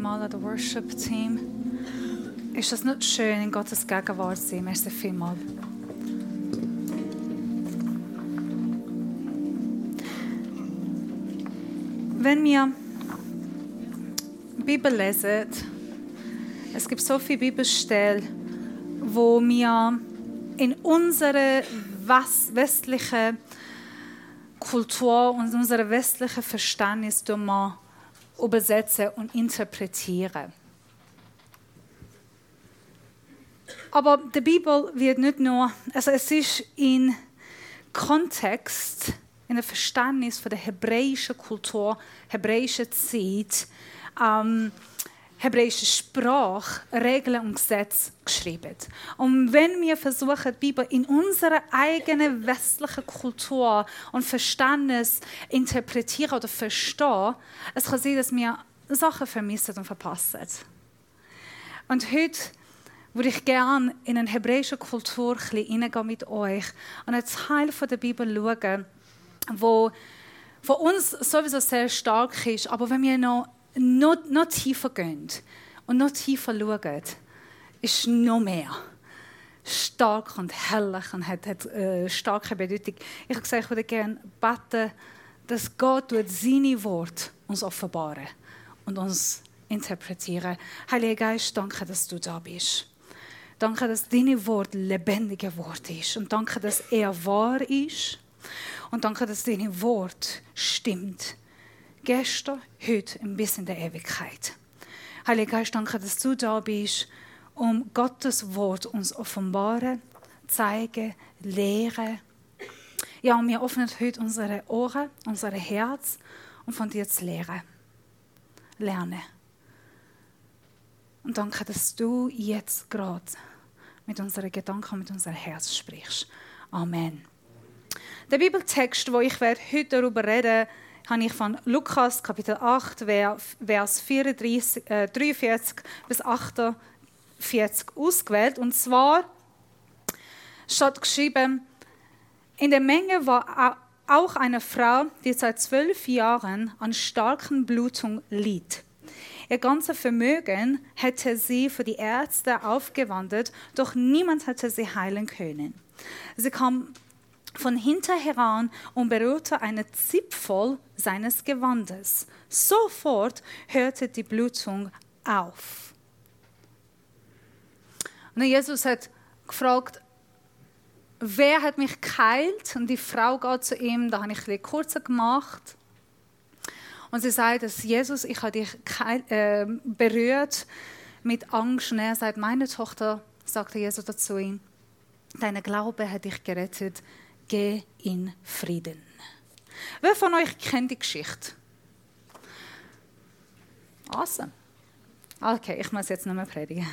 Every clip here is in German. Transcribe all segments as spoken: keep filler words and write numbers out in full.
vielmals an das Worship-Team. Ist das nicht schön, in Gottes Gegenwart zu sein? Merci vielmals. Wenn wir die Bibel lesen, es gibt so viele Bibelstellen, wo wir in unserer westlichen Kultur und unserem westlichen Verständnis übersetzen und interpretieren. Aber die Bibel wird nicht nur, also es ist in Kontext, in dem Verständnis von der hebräischen Kultur, hebräischen Zeit, ähm, hebräische Sprache, Regeln und Gesetze geschrieben. Und wenn wir versuchen, die Bibel in unserer eigenen westlichen Kultur und Verständnis interpretieren oder verstehen, es kann sein, dass wir Sachen vermissen und verpassen. Und heute würde ich gerne in eine hebräische Kultur hineingehen mit euch und einen Teil von der Bibel schauen, wo von uns sowieso sehr stark ist, aber wenn wir noch, noch, noch tiefer gehen und noch tiefer schauen, ist noch mehr stark und herrlich und hat, hat äh, starke Bedeutung. Ich habe gesagt, ich würde gerne beten, dass Gott seine Worte uns offenbaren und uns interpretieren. Heiliger Geist, danke, dass du da bist. Danke, dass dein Wort lebendige Wort ist. Und danke, dass er wahr ist. Und danke, dass dein Wort stimmt. Gestern, heute und bis in der Ewigkeit. Heiliger Geist, danke, dass du da bist, um Gottes Wort uns offenbaren, zeigen, lehren. Ja, und wir öffnen heute unsere Ohren, unser Herz, um von dir zu lehren. Lernen. Und danke, dass du jetzt gerade mit unseren Gedanken und mit unserem Herz sprichst. Amen. Der Bibeltext, wo ich heute darüber rede, habe ich von Lukas Kapitel acht, Vers vierunddreißig, äh, dreiundvierzig bis achtundvierzig ausgewählt. Und zwar steht geschrieben: In der Menge war auch eine Frau, die seit zwölf Jahren an starken Blutungen litt. Ihr ganzes Vermögen hätte sie für die Ärzte aufgewandt, doch niemand hätte sie heilen können. Sie kam von hinten heran und berührte einen Zipfel seines Gewandes. Sofort hörte die Blutung auf. Und Jesus hat gefragt, wer hat mich geheilt? Und die Frau geht zu ihm, da habe ich ein bisschen kurzer gemacht. Und sie sagt, dass Jesus, ich habe dich äh, berührt mit Angst. Und er sagt, meine Tochter, sagte Jesus dazu ihm, dein Glaube hat dich gerettet, geh in Frieden. Wer von euch kennt die Geschichte? Awesome. Okay, ich muss jetzt nicht mehr predigen.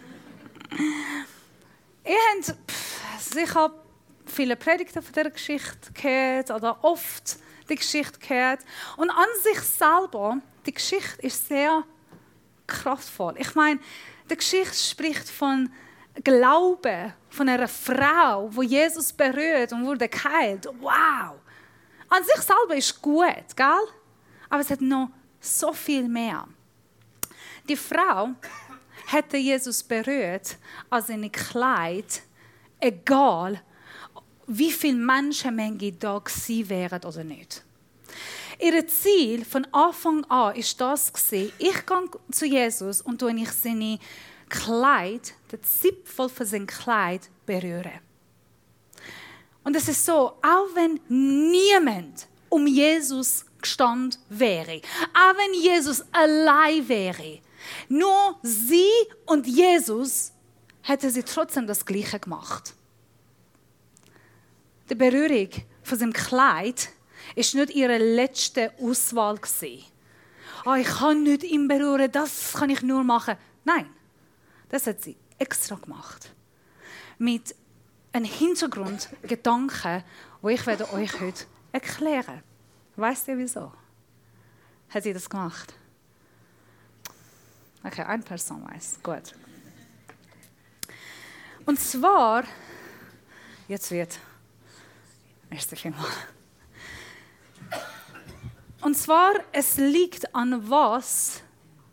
Ihr habt sicher viele Predigten von dieser Geschichte gehört oder oft die Geschichte gehört. Und an sich selber, die Geschichte ist sehr kraftvoll. Ich meine, die Geschichte spricht von Glaube, von einer Frau, die Jesus berührt und wurde geheilt. Wow! An sich selber ist gut, gell? Aber es hat noch so viel mehr. Die Frau hätte Jesus berührt als ein Kleid, egal wie viele Menschenmenge da gewesen wären oder nicht. Ihr Ziel von Anfang an war das, ich gehe zu Jesus und tue ich seine Kleid, den Zipfel von seinem Kleid berühren. Und es ist so, auch wenn niemand um Jesus gestanden wäre, auch wenn Jesus allein wäre, nur sie und Jesus hätte sie trotzdem das Gleiche gemacht. Die Berührung von seinem Kleid war nicht ihre letzte Auswahl. Oh, ich kann nicht ihn berühren, das kann ich nur machen. Nein, das hat sie extra gemacht. Mit einem Hintergrundgedanken, den ich werde euch heute erklären. Weißt ihr wieso? Hat sie das gemacht? Okay, eine Person weiß. Gut. Und zwar, jetzt wird Erste Film. Und zwar, es liegt an was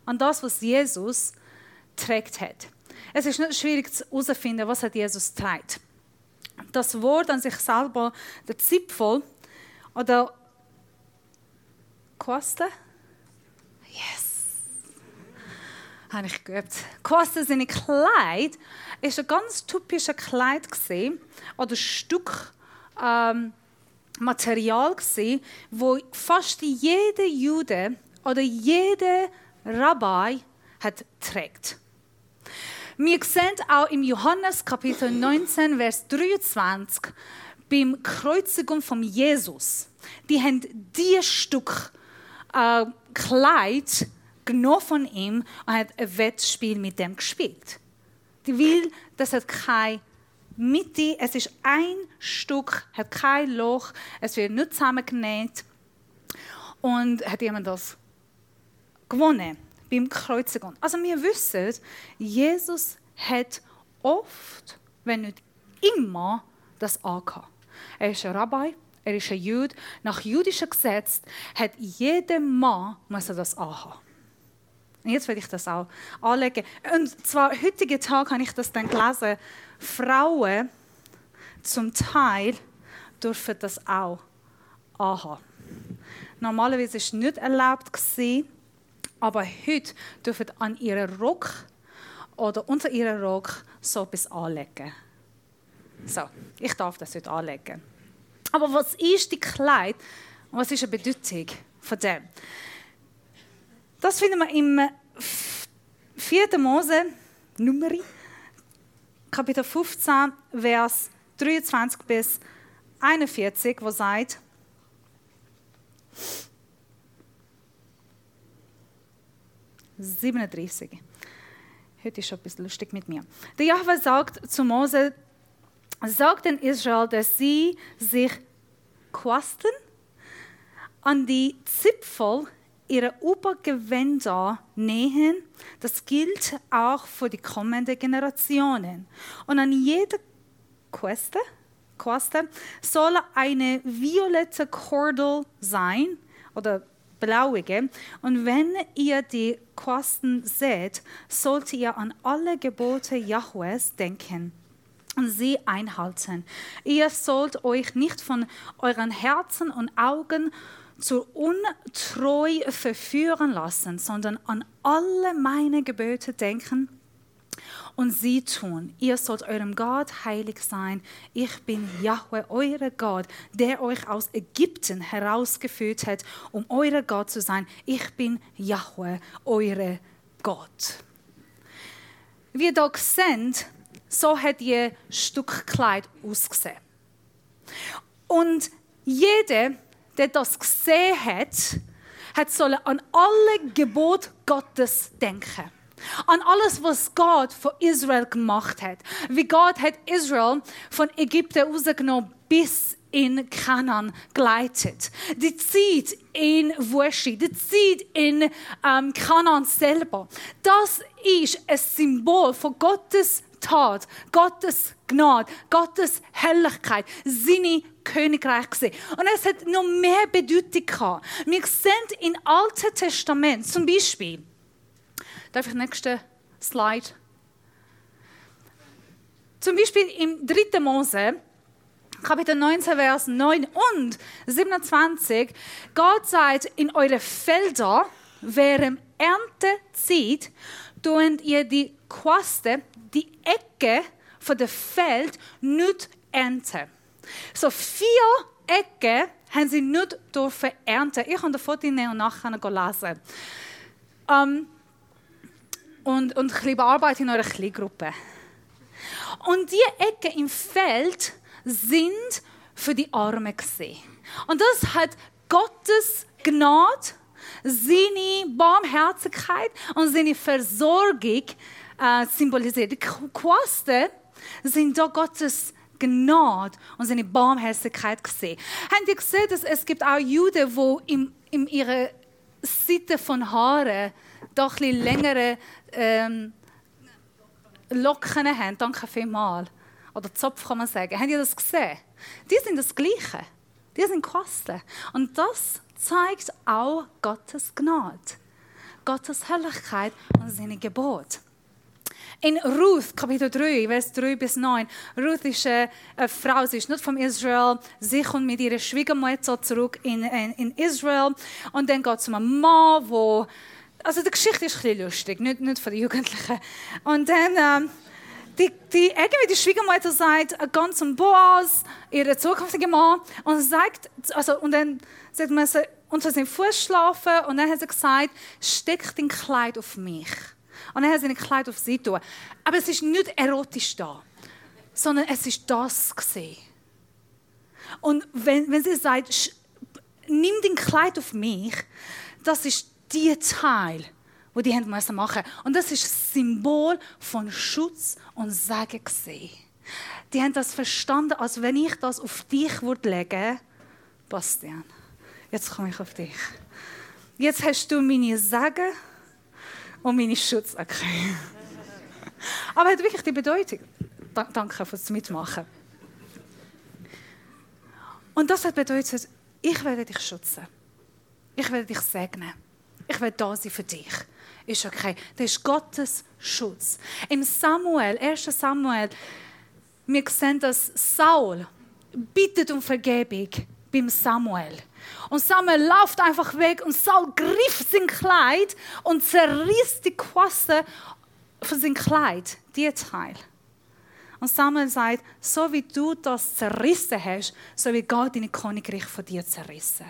an das, was Jesus trägt hat. Es ist nicht schwierig herauszufinden, was hat Jesus trägt. Das Wort an sich selber, der Zipfel oder Quaste? Yes! Habe ich geübt. Quaste, seine Kleid, ist ein ganz typisches Kleid gewesen, oder Stück ähm, Material gewesen, wo fast jeder Jude oder jeder Rabbi hat trägt. Wir sehen auch im Johannes Kapitel neunzehn, Vers dreiundzwanzig, beim Kreuzigung von Jesus, die haben dieses Stück äh, Kleid genommen von ihm und hat ein Wettspiel mit dem gespielt. Die will, das hat keine Mitte, es ist ein Stück, hat kein Loch, es wird nicht zusammengenäht. Und hat jemand das gewonnen beim Kreuzigung. Also wir wissen, Jesus hat oft, wenn nicht immer, das angehabt. Er ist ein Rabbi, er ist ein Jude. Nach jüdischem Gesetz hat jeder Mann muss er das anhaben. Und jetzt werde ich das auch anlegen. Und zwar heutigen Tag habe ich das dann gelesen. Frauen zum Teil dürfen das auch anhaben. Normalerweise war es nicht erlaubt, aber heute dürfen an ihren Rock oder unter ihren Rock so etwas anlegen. So, ich darf das heute anlegen. Aber was ist die Kleid und was ist die Bedeutung von dem? Das finden wir im vierten Mose, Numeri, Kapitel fünfzehn, Vers dreiundzwanzig bis einundvierzig, wo sagt, siebenunddreißig. Heute ist schon ein bisschen lustig mit mir. Der Jahwe sagt zu Mose, sagt den Israel, dass sie sich Quasten an die Zipfel ihrer Obergewänder nähen. Das gilt auch für die kommenden Generationen. Und an jeder Quaste, Quaste soll eine violette Kordel sein oder blauige. Und wenn ihr die Quasten seht, sollt ihr an alle Gebote Jahwes denken und sie einhalten. Ihr sollt euch nicht von euren Herzen und Augen zur Untreue verführen lassen, sondern an alle meine Gebote denken und sie tun. Ihr sollt eurem Gott heilig sein. Ich bin Jahwe, euer Gott, der euch aus Ägypten herausgeführt hat, um euer Gott zu sein. Ich bin Jahwe, euer Gott. Wie ihr hier seht, so hat ihr Stück Kleid ausgesehen. Und jeder, der das gesehen hat, hat sollen an alle Gebote Gottes denken. An alles, was Gott für Israel gemacht hat. Wie Gott hat Israel von Ägypten rausgenommen bis in Kanaan geleitet. Die Zeit in Wüste, die Zeit in ähm, Kanaan selber. Das ist ein Symbol von Gottes Tat, Gottes Gnade, Gottes Herrlichkeit, seine Königreich gesehen. Und es hat noch mehr Bedeutung gehabt. Wir sehen im Alten Testament zum Beispiel, darf ich den nächsten Slide? Zum Beispiel im dritten Mose, Kapitel neunzehn, Vers neun und siebenundzwanzig, Gott sagt, in eure Felder während Erntezeit tun ihr die Quaste, die Ecke von dem Feld nicht ernten. So vier Ecken haben sie nicht dürfen ernten. Ich habe das Foto nehmen und nachher lesen. Um, und, und ein bisschen bearbeiten in eurer Kleingruppe. Und die Ecken im Feld sind für die Armen gesehen. Und das hat Gottes Gnade, seine Barmherzigkeit und seine Versorgung äh, symbolisiert. Die Quasten sind da Gottes Gnade und seine Barmherzigkeit gesehen. Habt ihr gesehen, dass es gibt auch Juden, die in, in ihrer Seite von Haaren doch ein bisschen längere ähm, Locken haben? Danke vielmals. Oder Zopf kann man sagen. Habt ihr das gesehen? Die sind das Gleiche. Die sind Quasten. Und das zeigt auch Gottes Gnade. Gottes Herrlichkeit und seine Gebote. In Ruth, Kapitel drei, Vers drei bis neun, Ruth ist eine, eine Frau, sie ist nicht von Israel, sie kommt mit ihrer Schwiegermutter zurück in, in, in Israel und dann geht es um einen Mann, wo, also die Geschichte ist ein bisschen lustig, nicht, nicht für die Jugendlichen. Und dann, ähm, die, die, irgendwie die Schwiegermutter sagt ganz um Boas, ihren zukünftigen Mann, und sagt, also, und dann sagt man, sie unter seinem Fuß schlafen, und dann hat sie gesagt, steck dein Kleid auf mich. Und dann hat sie ein Kleid auf sie tun. Aber es ist nicht erotisch da, sondern es ist das gesehen. Und wenn, wenn sie sagt, nimm dein Kleid auf mich, das ist der Teil, wo die haben müssen machen. Und das ist das Symbol von Schutz und Segen gesehen. Die haben das verstanden, als wenn ich das auf dich würde legen, Bastian. Jetzt komme ich auf dich. Jetzt hast du meine Segen und meine Schutz. Okay. Aber es hat wirklich die Bedeutung. Danke fürs Mitmachen. Und das hat bedeutet, ich werde dich schützen. Ich werde dich segnen. Ich werde da sein für dich. Ist okay. Das ist Gottes Schutz. Im Samuel, erster Samuel, wir sehen, dass Saul bittet um Vergebung beim Samuel. Und Samuel läuft einfach weg und Saul griff sein Kleid und zerriss die Quaste von seinem Kleid, die Teil. Und Samuel sagt, so wie du das zerrissen hast, so wie Gott deine Königreich von dir zerrissen.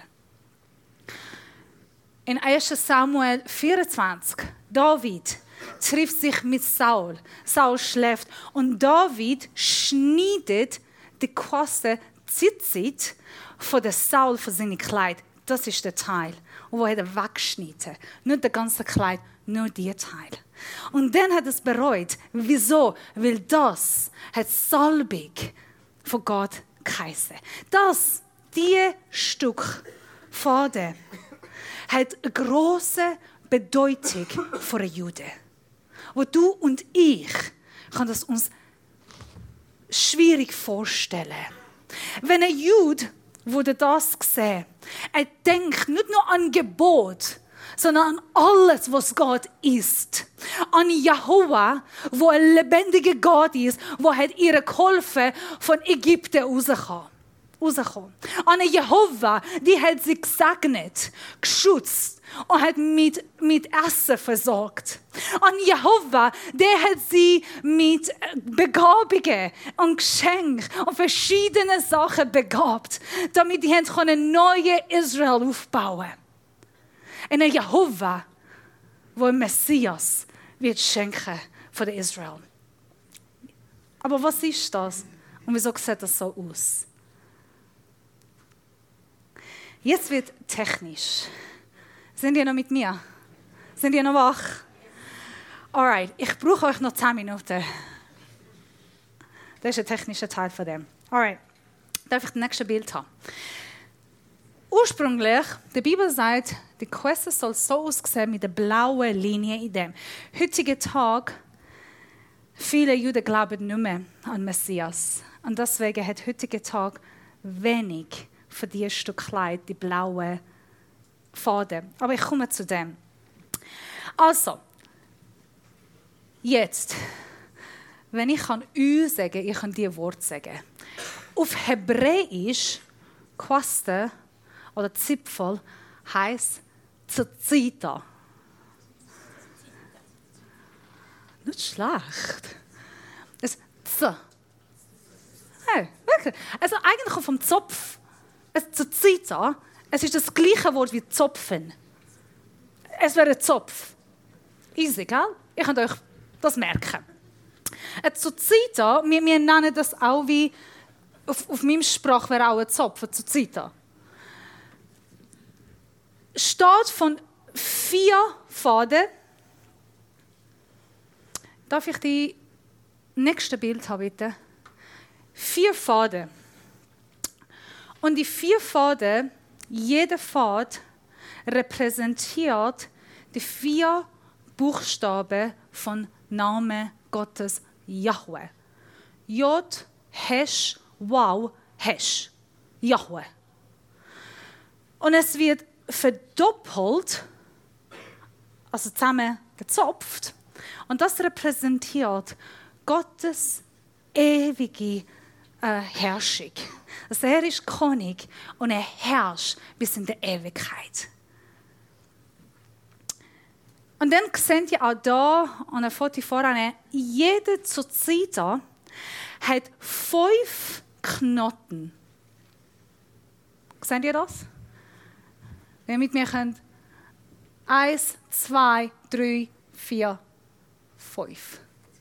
In erster Samuel vierundzwanzig, David trifft sich mit Saul. Saul schläft und David schneidet die Quaste Zitzit von der Saul von seinem Kleid. Das ist der Teil, wo er wegschneidet. Nicht das ganze Kleid, nur der Teil. Und dann hat er es bereut. Wieso? Weil das hat Salbung von Gott geheißen. Das, dieses Stück Faden, hat eine grosse Bedeutung für einen Juden. Wo du und ich kann das uns schwierig vorstellen. Wenn ein Jude wurde das gesehen, er denkt nicht nur an Gebot, sondern an alles, was Gott ist. An Jehova, wo ein lebendiger Gott ist, wo hat ihre geholfen, von Ägypten rauszukommen. rauskommen. An Jehova, die hat sie gesegnet, geschützt und hat mit, mit Essen versorgt. An Jehova, der hat sie mit Begabungen und Geschenken und verschiedene Sachen begabt, damit die ein neues Israel aufbauen. Und ein Jehova, wo ein Messias wird schenken von Israel. Aber was ist das? Und wieso sieht das so aus? Jetzt wird technisch. Sind ihr noch mit mir? Sind ihr noch wach? Alright, ich brauche euch noch zehn Minuten. Das ist ein technischer Teil von dem. Alright, darf ich das nächste Bild haben? Ursprünglich, die Bibel sagt, die Queste soll so aussehen mit der blauen Linie in dem. Heutigen Tag, viele Juden glauben nicht mehr an Messias. Und deswegen hat heutigen Tag wenig für dieses Stück Kleid, die blaue Faden. Aber ich komme zu dem. Also, jetzt, wenn ich kann «ü» sagen, ich kann die Wort sagen. Auf Hebräisch, Quaste oder Zipfel heisst Zazita. Nicht schlecht. Es Z. Hey, wirklich. Also eigentlich vom Zopf. Es Zazita. Es ist das gleiche Wort wie Zopfen. Es wäre ein Zopf. Easy, gell? Ich könnt euch das merken. Ein Zazita, wir, wir nennen das auch wie, auf, auf meinem Sprach wäre auch ein Zopf, ein Zazita. Steht von vier Faden. Darf ich die nächste Bild haben, bitte? Vier Faden. Und die vier Faden, jeder Faden repräsentiert die vier Buchstaben von Namen Gottes Jahwe. Jod, Hesh, Waw, Hesh. Jahwe. Und es wird verdoppelt also zusammengezopft. Und das repräsentiert Gottes ewige äh, Herrschung. Also er ist König und er herrscht bis in der Ewigkeit. Und dann seht ihr auch da, an der Foto voran, jede Zozita hat fünf Knoten. Seht ihr das? Wenn ihr mit mir könnt. Eins, zwei, drei, vier, fünf.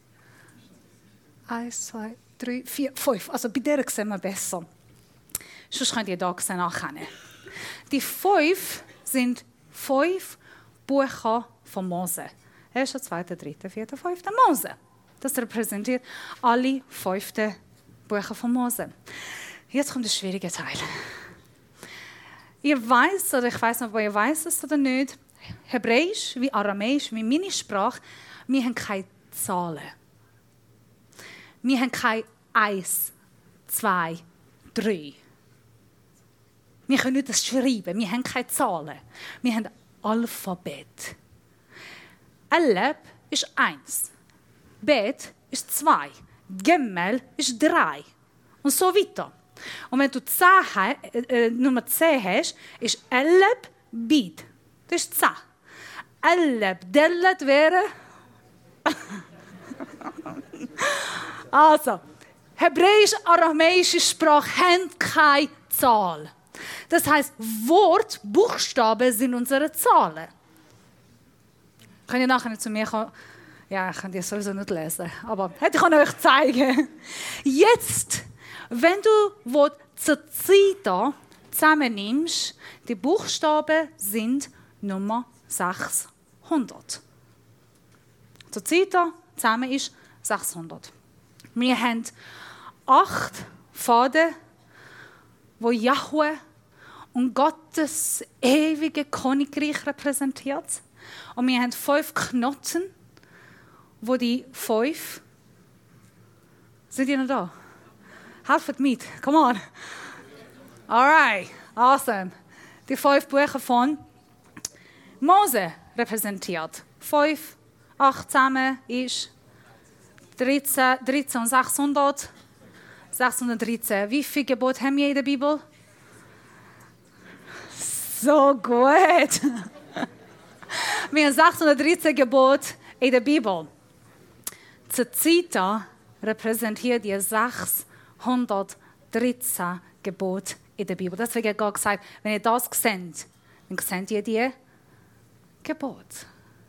Eins, zwei, drei, vier, fünf. Also bei der sehen wir besser. Sonst könnt ihr da nachkennen. Die fünf sind fünf Bücher von Mose. Erster, zweiter, dritter, vierter, fünfter Mose. Das repräsentiert alle fünften Bücher von Mose. Jetzt kommt der schwierige Teil. Ihr weißt, oder ich weiß nicht, ob ihr weißt es oder nicht, Hebräisch wie Aramäisch, wie meine Sprache, wir haben keine Zahlen. Wir haben kein eins, zwei, drei. Wir können nicht das schreiben, wir haben keine Zahlen. Wir haben Alphabet. Alef ist eins, Bet ist zwei, Gemmel ist drei und so weiter. Und wenn du zehn, äh, Nummer zehn hast, ist Alef, Bid. Das ist zehn. Alef, Dellet wäre... Also, hebräisch-aramäische Sprache haben keine Zahl. Das heisst, Wort, Buchstaben sind unsere Zahlen. Könnt ihr nachher zu mir kommen? Ja, ich kann die sowieso nicht lesen, aber ich kann euch zeigen. Jetzt, wenn du Wort Zozita zusammennimmst, die Buchstaben sind Nummer sechshundert. Zozita zusammen ist sechshundert. Wir haben acht Faden, wo Jahwe und Gottes ewige Königreich repräsentiert. Und wir haben fünf Knoten, wo die fünf... Sind die noch da? Helft mit, come on. Alright, awesome. Die fünf Bücher von Mose repräsentiert. Fünf, acht zusammen ist dreizehn, dreizehn und sechshundert. sechshundertdreizehn. Wie viele Gebote haben wir in der Bibel? So gut. Wir haben sechshundertdreizehn Gebote in der Bibel. Zozita repräsentiert die sechshundertdreizehn Gebote in der Bibel. Deswegen hat Gott gesagt, wenn ihr das seht, dann seht ihr die Gebote.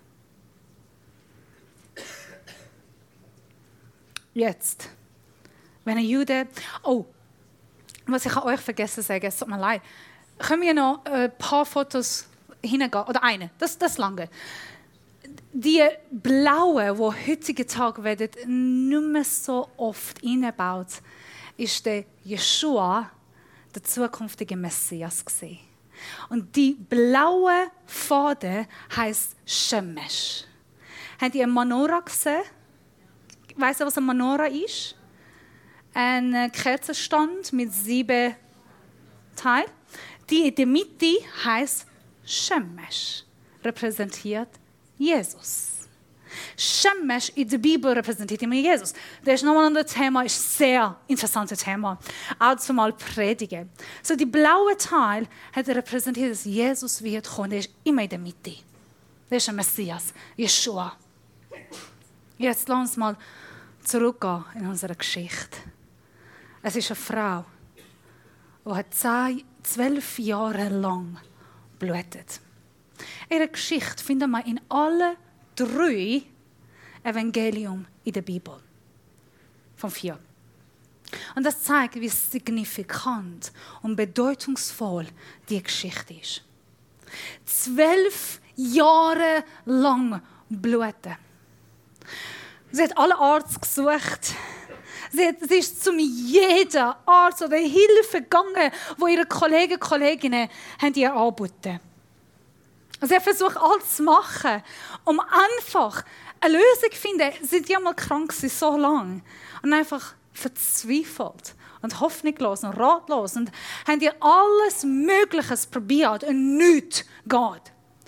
Jetzt, wenn ein Jude... Oh, was ich euch vergessen zu sagen, es tut mir leid. Können wir noch ein paar Fotos hingehen? Oder eine, das, das lange. Die blauen, die heutzutage Tag werden nicht mehr so oft eingebaut, ist der Jeschua, der zukünftige Messias gewesen. Und die blaue Faden heisst Shemesh. Habt ihr eine Menorah gesehen? Weißt du, was eine Menorah ist? Ein Kerzenstand mit sieben Teilen. Die in der Mitte heisst Shemesh, repräsentiert Jesus. Shemesh in der Bibel repräsentiert immer Jesus. Das ist nochmal ein anderes Thema, ist ein sehr interessantes Thema. Auch zumal predigen. So, die blaue Teil hat repräsentiert, dass Jesus wird kommen. Der ist immer in der Mitte. Der ist ein Messias, Jeschua. Jetzt lass uns mal zurückgehen in unsere Geschichte. Es ist eine Frau, die hat zehn, zwölf Jahre lang blutet. Ihre Geschichte finden wir in allen drei Evangelien in der Bibel. Von vier. Und das zeigt, wie signifikant und bedeutungsvoll die Geschichte ist. Zwölf Jahre lang bluten. Sie hat alle Arzt gesucht. Sie, hat, sie ist zu jedem Arzt oder Hilfe gegangen, wo ihre Kollegen und Kolleginnen haben ihr angeboten. Sie hat versucht, alles zu machen, um einfach eine Lösung zu finden. Sie sind ja mal krank, so lange. Und einfach verzweifelt und hoffnungslos und ratlos. Und haben ihr alles Mögliche probiert und nichts geht.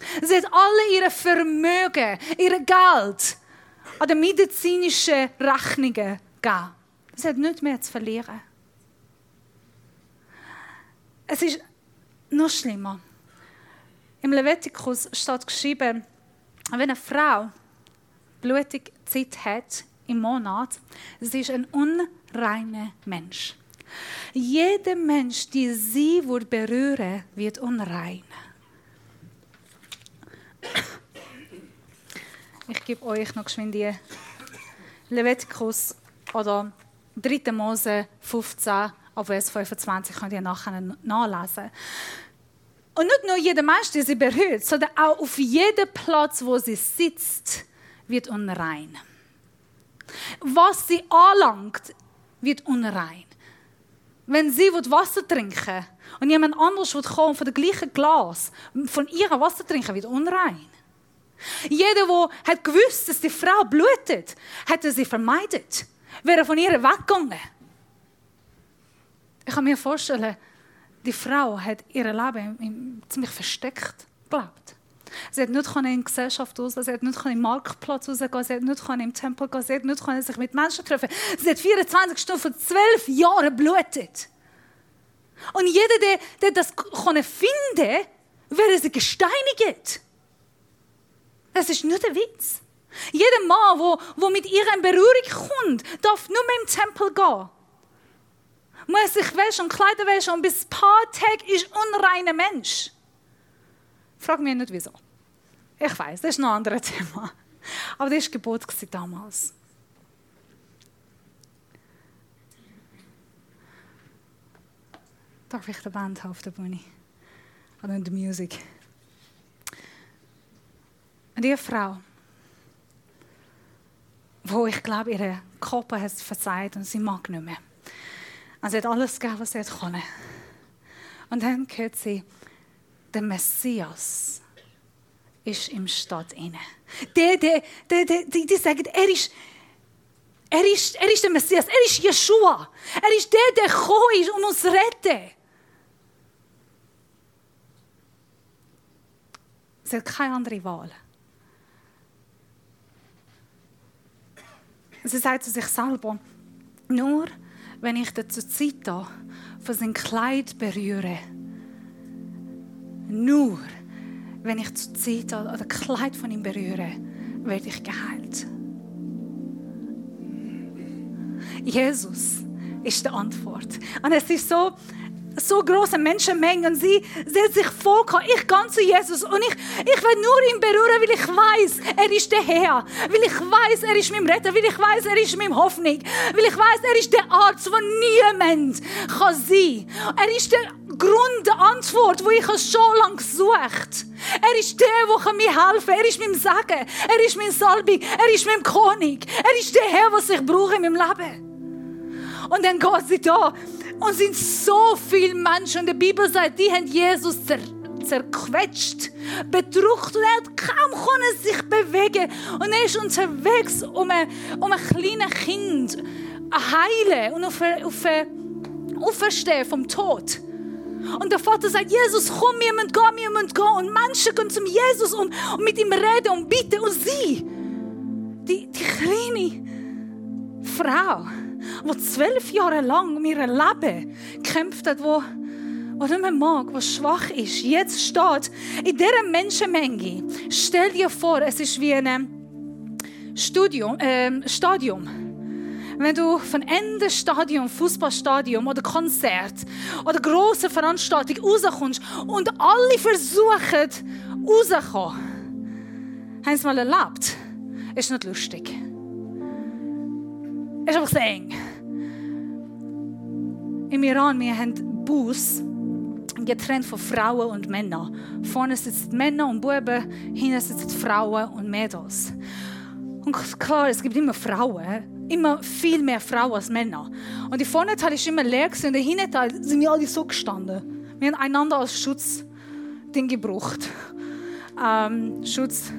Sie hat alle ihre Vermögen, ihr Geld an die medizinischen Rechnungen gegeben. Sie hat nichts mehr zu verlieren. Es ist noch schlimmer. Im Levitikus steht geschrieben, wenn eine Frau blutige Zeit hat im Monat, sie ist ein unreiner Mensch. Jeder Mensch, der sie berühren wird unrein. Ich gebe euch noch geschwind die Levitikus oder dritte Mose fünfzehn, ab Vers fünfundzwanzig könnt ihr nachher nachlesen. Und nicht nur jeder Mensch, der sie berührt, sondern auch auf jedem Platz, wo sie sitzt, wird unrein. Was sie anlangt, wird unrein. Wenn sie Wasser trinken und jemand anderes kommt von dem gleichen Glas, von ihrem Wasser trinken, wird unrein. Jeder, der hat gewusst, dass die Frau blutet, hätte sie vermeidet, wäre von ihr weggegangen. Ich kann mir vorstellen, die Frau hat ihr Leben ziemlich versteckt gelebt. Sie hat nicht in die Gesellschaft raus, sie hat nicht im Marktplatz rausgehen, sie hat nicht im Tempel gehen, sie hat nicht sich mit Menschen treffen. Sie hat vierundzwanzig Stunden für zwölf Jahre blutet. Und jeder, der, der das finden konnte, wäre sie gesteinigt. Das ist nicht ein Witz. Jeder Mann, der, der mit ihr in Berührung kommt, darf nur mehr im Tempel gehen. Muss sich waschen und Kleider waschen und bis ein paar Tage ist unreiner Mensch. Frag mich nicht, wieso. Ich weiß, das ist noch ein anderes Thema. Aber das war Gebot damals. Darf ich die Band haben auf der Bühne? Oder in der Musik? Und diese Frau, wo ich glaube, ihre Körper hat versagt und sie mag nicht mehr. Und sie hat alles gegeben, was sie konnte. Und dann hört sie, der Messias ist im Stadt inne. Der, der, der, der, die, die sagen, er ist, er, ist, er ist der Messias, er ist Jeschua. Er ist der, der gekommen ist, um uns zu retten. Sie hat keine andere Wahl. Sie sagt zu sich selber, nur wenn ich dazu Zeit da von seinem Kleid berühre, nur wenn ich zur Zeit an das Kleid von ihm berühre, werde ich geheilt. Jesus ist die Antwort. Und es ist so, so große Menschenmenge und sie, sie hat sich vorgekommen, ich gehe zu Jesus und ich, ich will nur ihn berühren, weil ich weiß, er ist der Herr, weil ich weiß, er ist mein Retter, weil ich weiß, er ist meine Hoffnung, weil ich weiß, er ist der Arzt, der niemand kann sein. Er ist der Grund, die Antwort, wo ich schon lange gesucht. Er ist der, der mir helfen kann. Er ist mein Segen, er ist mein Salbung, er ist mein König. Er ist der Herr, was ich brauche in meinem Leben. Und dann geht sie da. Und es sind so viele Menschen, und die Bibel sagt, die haben Jesus zer zerquetscht, bedrückt und er hat kaum können sich bewegen. Und er ist unterwegs, um ein, um ein kleines Kind zu heilen und auf, auf, auferstehen vom Tod. Und der Vater sagt, Jesus, komm, wir müssen gehen, wir müssen gehen. Und Menschen gehen zum Jesus und, und mit ihm reden und bitten. Und sie, die, die kleine Frau, die zwölf Jahre lang um ihr Leben gekämpft hat, wo, wo nicht mehr mag, wo schwach ist, jetzt steht in dieser Menschenmenge. Stell dir vor, es ist wie ein Studium, äh, Stadium. Wenn du von Ende Stadion, Fußballstadion oder Konzert oder große Veranstaltung rauskommst und alle versuchen rauszukommen, haben sie mal erlebt, ist nicht lustig. Es ist einfach sehr eng. Im Iran wir haben Bus getrennt von Frauen und Männern. Vorne sitzen Männer und Buben, hinten sitzen Frauen und Mädels. Und klar, es gibt immer Frauen, immer viel mehr Frauen als Männer. Und die Vorderteil ist immer leer gewesen, und der Hinterteil sind wir alle so gestanden. Wir haben einander als Schutzding gebraucht. Ähm, Schutz.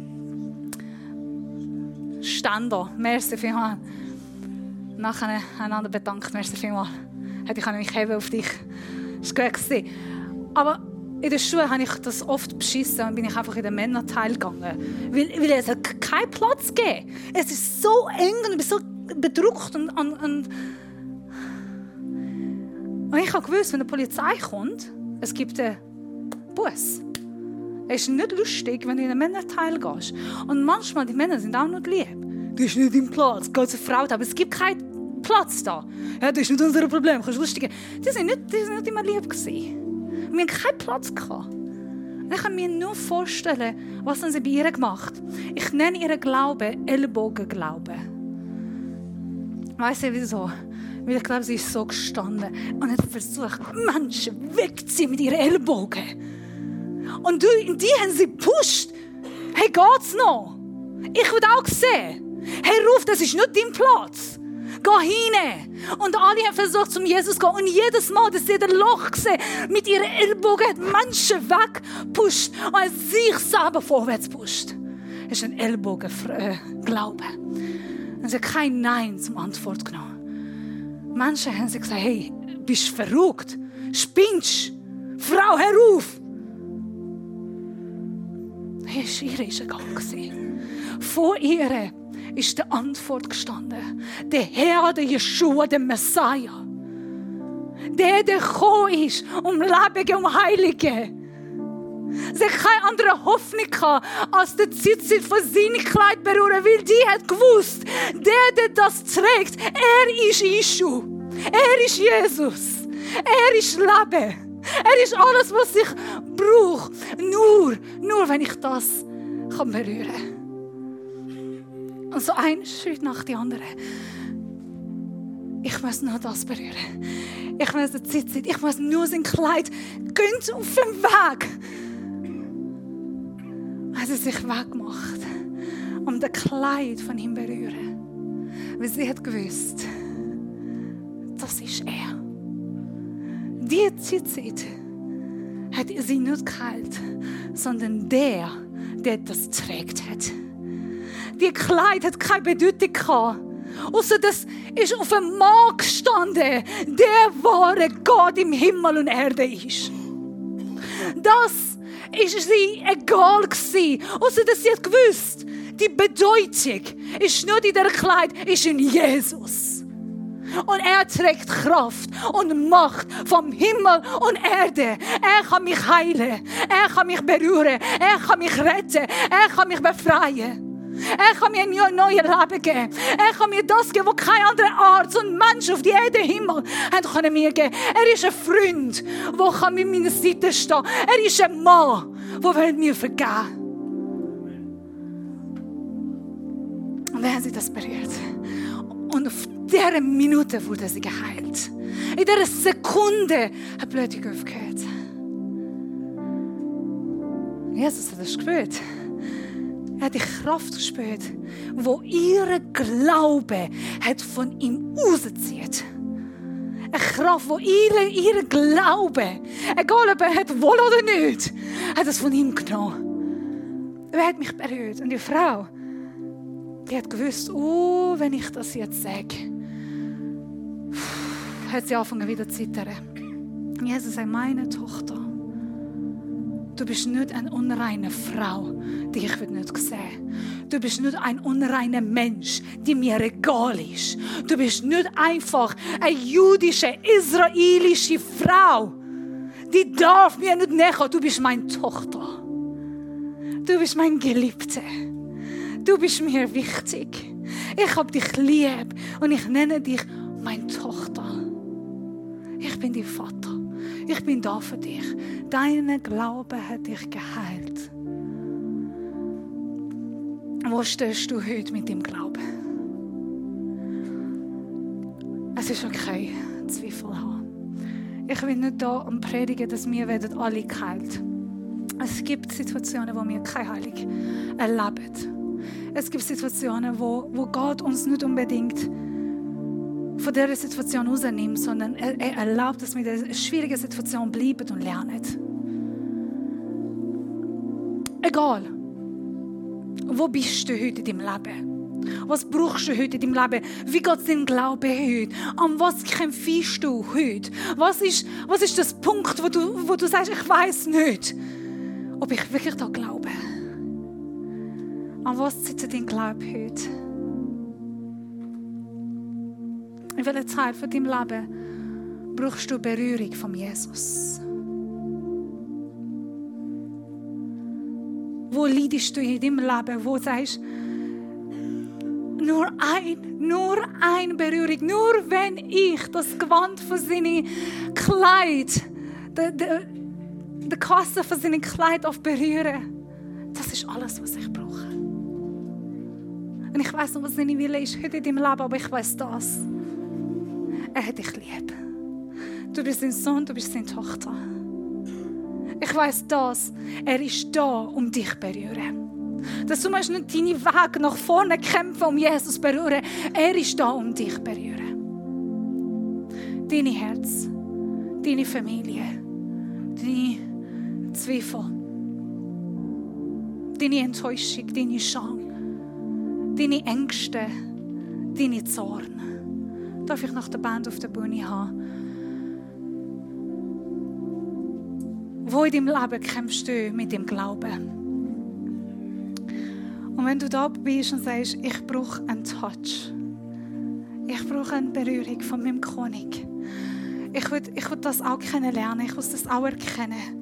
Ständer. Merci vielmals. Nachher einander bedankt. Merci vielmals. Hätte ich mich heben auf dich. Das war gut. Aber in der Schule habe ich das oft beschissen und bin ich einfach in den Männerteil gegangen. Weil, weil es hat keinen Platz gegeben. Es ist so eng und ich bin so bedrückt. Und, und, und, und ich habe gewusst, wenn die Polizei kommt, es gibt einen Bus. Es ist nicht lustig, wenn du in den Männerteil gehst. Und manchmal, die Männer sind auch nicht lieb. Du hast nicht deinen Platz, geh zur Frau, aber es gibt keinen Platz da. Ja, das ist nicht unser Problem, kannst du lustig. Die sind nicht, die sind nicht immer lieb gewesen. Wir hatten keinen Platz gehabt. Ich kann mir nur vorstellen, was haben sie bei ihr gemacht. Ich nenne ihren Glauben Ellbogenglauben. Weißt du wieso? Weil ich glaube, sie ist so gestanden und hat versucht, Menschen wegzuziehen mit ihren Ellbogen. Und die, die haben sie gepusht. Hey, geht's noch? Ich will auch sehen. Hey, ruf, das ist nicht dein Platz. Geh hin. Und alle haben versucht, zum Jesus zu gehen. Und jedes Mal, dass sie ein Loch gesehen mit ihren Ellbogen hat Menschen weggepusht und hat sich selber vorwärts gepusht. Das ist ein Ellbogen-Glaube. Und sie hat kein Nein zum Antwort genommen. Menschen haben sie gesagt, hey, bist du verrückt? Spinnst? Frau, hör auf! Hey, ihre ist egal gewesen. Vor ihr ist die Antwort gestanden. Der Herr, der Jeschua, der Messiah. Der, der gekommen ist, um Leben, um Heilige. Sie hat keine andere Hoffnung gehabt, als die Zitzit von seinem Kleid berühren, weil die hat gewusst, der, der das trägt, er ist Jeschua. Er ist Jesus. Er ist Leben. Er ist alles, was ich brauche. Nur, nur wenn ich das kann berühren kann. Und so ein Schritt nach dem anderen. Ich muss nur das berühren. Ich muss die Zitzit, ich muss nur sein Kleid. Geht auf den Weg. Hat sie sich weggemacht, um das Kleid von ihm zu berühren. Weil sie hat gewusst, das ist er. Die Zitzit hat sie nicht geheilt, sondern der, der das trägt hat. Die Kleid hat keine Bedeutung gehabt. Ausser das ist auf einem Mann gestanden, der wahre Gott im Himmel und Erde ist. Das ist sie egal gewesen. Ausser dass sie hat gewusst, die Bedeutung ist nicht in der Kleid, ist in Jesus. Und er trägt Kraft und Macht vom Himmel und Erde. Er kann mich heilen. Er kann mich berühren. Er kann mich retten. Er kann mich befreien. Er kann mir ein neues Leben geben. Er kann mir das geben, was kein anderer Arzt und Mensch auf die Erde Himmel hat mir geben. Er ist ein Freund, der mit meiner Seite stehen kann. Er ist ein Mann, der mir vergeben will. Und dann haben sie das berührt. Und auf dieser Minute wurde sie geheilt. In dieser Sekunde hat die Blutung aufgehört. Jesus hat das gespürt. Er hat die Kraft gespürt, wo ihr Glaube hat von ihm rauszieht. Eine Kraft, wo ihr, ihr Glaube, egal ob er hat wohl oder nicht, hat es von ihm genommen. Er hat mich berührt. Und die Frau, die hat gewusst, oh, wenn ich das jetzt sage, hat sie angefangen wieder zu zittern. Jesus sagt, meine Tochter, du bist nicht eine unreine Frau, die ich nicht sehen. Du bist nicht ein unreiner Mensch, die mir egal ist. Du bist nicht einfach eine jüdische, israelische Frau, die darf mir nicht näher. Du bist meine Tochter. Du bist mein Geliebter. Du bist mir wichtig. Ich habe dich lieb und ich nenne dich meine Tochter. Ich bin dein Vater. Ich bin da für dich. Dein Glaube hat dich geheilt. Wo stehst du heute mit dem Glauben? Es ist okay, Zweifel haben. Ich will nicht da am Predigen, dass wir werden alle geheilt. Es gibt Situationen, wo wir keine Heilung erleben. Es gibt Situationen, wo, wo Gott uns nicht unbedingt von dieser Situation rausnimmt, sondern er, er erlaubt, dass wir in dieser schwierigen Situation bleiben und lernen. Egal, wo bist du heute in deinem Leben? Was brauchst du heute in deinem Leben? Wie geht es deinem Glauben heute? An was kämpfst du heute? Was ist, was ist das Punkt, wo du, wo du sagst, ich weiss nicht, ob ich wirklich da glaube? An was sitzt dein Glaube heute? In welcher Zeit von deinem Leben brauchst du Berührung von Jesus? Wo leidest du in deinem Leben? Wo sagst du, nur ein, nur eine Berührung, nur wenn ich das Gewand von seinem Kleid, die, die Kasse von seinem Kleid auf berühre, das ist alles, was ich brauche. Und ich weiss noch, was seine Wille ist heute in deinem Leben, aber ich weiss das. Er hat dich lieb. Du bist sein Sohn, du bist seine Tochter. Ich weiss das. Er ist da, um dich zu berühren. Dass du nicht deinen Weg nach vorne kämpfen, um Jesus zu berühren. Er ist da, um dich zu berühren. Dein Herz, deine Familie, deine Zweifel, deine Enttäuschung, deine Scham, deine Ängste, deine Zorn. Darf ich noch die Band auf der Bühne haben? Wo in deinem Leben kämpfst du mit dem Glauben? Und wenn du da bist und sagst, ich brauche einen Touch, ich brauche eine Berührung von meinem König, ich will, ich will das auch kennenlernen, ich will das auch erkennen.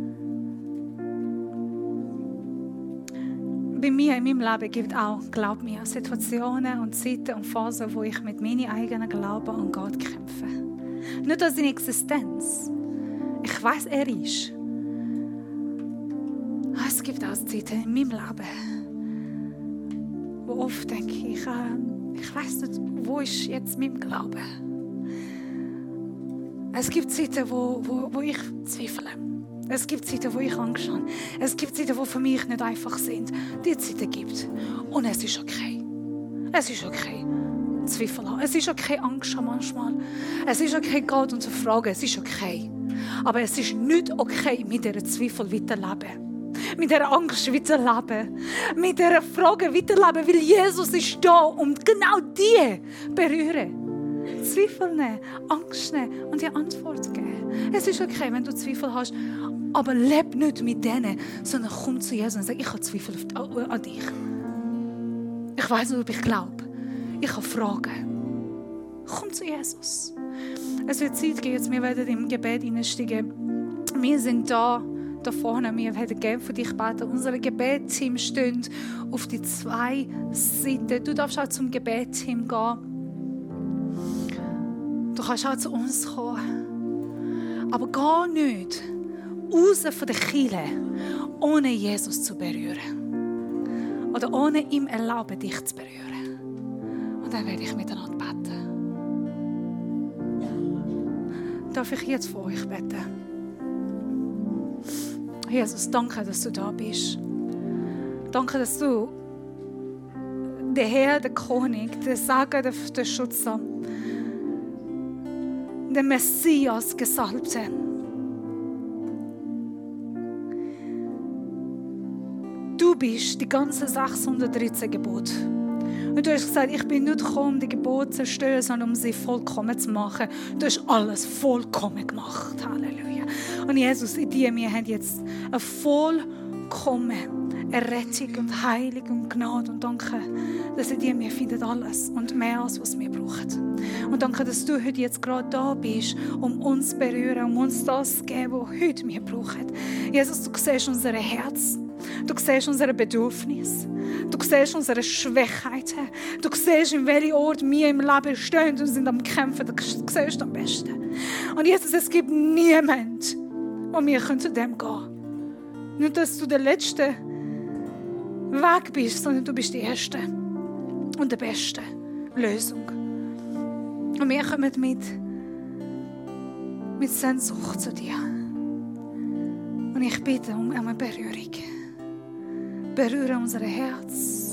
Bei mir in meinem Leben gibt es auch, glaub mir, Situationen und Zeiten und Phasen, wo ich mit meinem eigenen Glauben an Gott kämpfe. Nicht an seine Existenz. Ich weiss, er ist. Aber es gibt auch Zeiten in meinem Leben, wo oft denke ich, äh, ich weiss nicht, wo ist jetzt mein Glaube. Es gibt Zeiten, wo, wo, wo ich zweifle. Es gibt Zeiten, wo ich Angst habe. Es gibt Zeiten, die für mich nicht einfach sind. Die Zeiten gibt es. Und es ist okay. Es ist okay, Zweifel haben. Es ist okay, Angst haben manchmal. Es ist okay, Gott und zu fragen. Es ist okay. Aber es ist nicht okay, mit dieser Zweifel weiterzuleben. Mit dieser Angst weiterzuleben. Mit dieser Frage weiterzuleben. Weil Jesus ist da, um genau die zu berühren. Zweifel nehmen, Angst nehmen und dir Antwort geben. Es ist okay, wenn du Zweifel hast, aber leb nicht mit denen, sondern komm zu Jesus und sag, ich habe Zweifel an dich. Ich weiss nicht, ob ich glaube. Ich habe Fragen. Komm zu Jesus. Es wird Zeit geben, jetzt wir werden im Gebet hineinsteigen. Wir sind da, da vorne, wir werden für dich beten. Unser Gebetsteam steht auf die zwei Seiten. Du darfst auch zum Gebetsteam gehen. Du kannst auch zu uns kommen. Aber geh nicht raus von der Kirche, ohne Jesus zu berühren. Oder ohne ihm erlauben, dich zu berühren. Und dann werde ich miteinander beten. Darf ich jetzt für euch beten? Jesus, danke, dass du da bist. Danke, dass du der Herr, der König, der Sager, der, der Schützer, der Messias Gesalbte. Du bist die ganzen sechshundertdreizehn Gebote. Und du hast gesagt, ich bin nicht gekommen, um die Gebote zu zerstören, sondern um sie vollkommen zu machen. Du hast alles vollkommen gemacht. Halleluja. Und Jesus, in dir, wir haben jetzt eine vollkommene Errettung und Heilung und Gnade. Und danke, dass in dir wir finden alles und mehr als was wir brauchen. Und danke, dass du heute jetzt gerade da bist, um uns zu berühren, um uns das zu geben, was heute wir brauchen. Jesus, du siehst unser Herz. Du siehst unsere Bedürfnisse. Du siehst unsere Schwachheiten. Du siehst, in welchem Ort wir im Leben stehen und sind am Kämpfen. Du siehst am besten. Und Jesus, es gibt niemanden, wo wir zu dem gehen können. Nicht, dass du der letzte Weg bist, sondern du bist die erste und die beste Lösung. Und wir kommen mit, mit Sehnsucht zu dir. Und ich bitte um eine Berührung. Berühre unser Herz,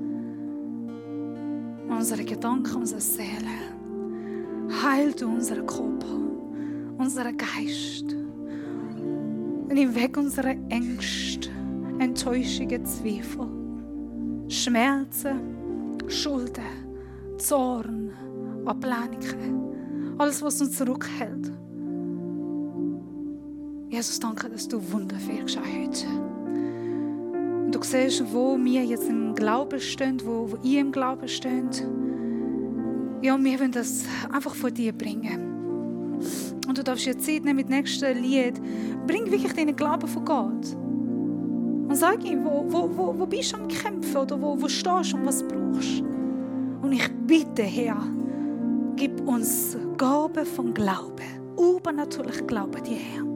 unsere Gedanken, unsere Seele. Heil du unseren Körper, unseren Geist. Nimm weg unsere Ängste, Enttäuschungen, Zweifel, Schmerzen, Schulden, Zorn, Ablehnungen, alles, was uns zurückhält. Jesus, danke, dass du Wunder wirkst auch heute. Und du siehst, wo wir jetzt im Glauben stehen, wo, wo ihr im Glauben steht. Ja, und wir wollen das einfach vor dir bringen. Und du darfst jetzt Zeit nehmen mit dem nächsten Lied. Bring wirklich deinen Glauben von Gott. Und sag ihm, wo, wo, wo, wo bist du am Kämpfen oder wo, wo stehst du und was brauchst. Und ich bitte, Herr, gib uns Gabe von Glauben, übernatürlichen Glauben dir, Herr.